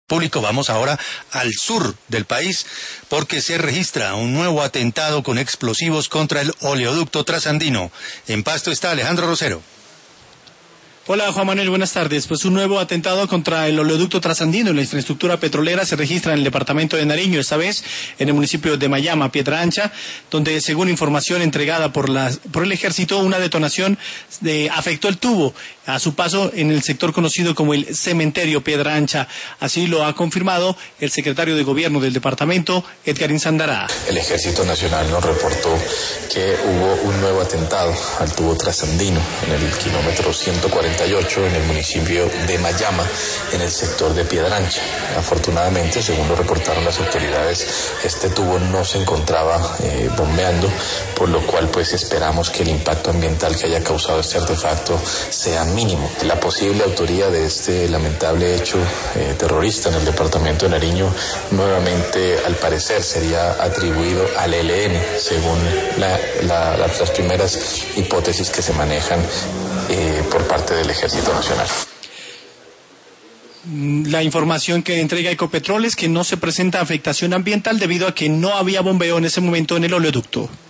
público. Vamos ahora al sur del país porque se registra un nuevo atentado con explosivos contra el oleoducto trasandino. En Pasto está Alejandro Rosero. Hola Juan Manuel, buenas tardes. Pues un nuevo atentado contra el oleoducto trasandino en la infraestructura petrolera se registra en el departamento de Nariño, esta vez en el municipio de Mayama, Piedra Ancha, donde según información entregada por el ejército, una detonación afectó el tubo a su paso en el sector conocido como el cementerio Piedra Ancha. Así lo ha confirmado el secretario de gobierno del departamento, Edgarín Sandará. El Ejército Nacional nos reportó que hubo un nuevo atentado al tubo trasandino en el kilómetro 148 en el municipio de Mayama, en el sector de Piedra Ancha. Afortunadamente, según lo reportaron las autoridades, este tubo no se encontraba bombeando, por lo cual pues esperamos que el impacto ambiental que haya causado este artefacto sea mínimo. La posible autoría de este lamentable hecho terrorista en el departamento de Nariño nuevamente al parecer sería atribuido al ELN, según las primeras hipótesis que se manejan por parte del Ejército Nacional. La información que entrega Ecopetrol es que no se presenta afectación ambiental debido a que no había bombeo en ese momento en el oleoducto.